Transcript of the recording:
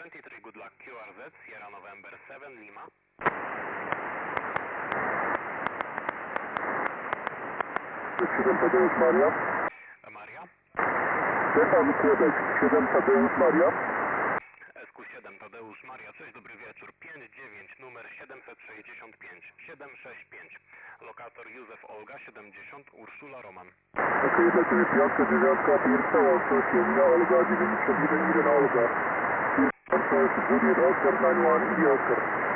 23, good luck, QRZ, Sierra November 7, Lima. 7 Tadeusz Maria. Maria. Stefan Kłebek, 7 Tadeusz Maria. SQ7 Tadeusz Maria, cześć, dobry wieczór. 59, numer 765, 765. Lokator Józef Olga, 70, Urszula Roman. Okej, lecimy piątka, dziewiątka, pierwsza łączność, Jelina Olga, 91, Olga. Łączność, Juliet Oscar, 91, India Oscar.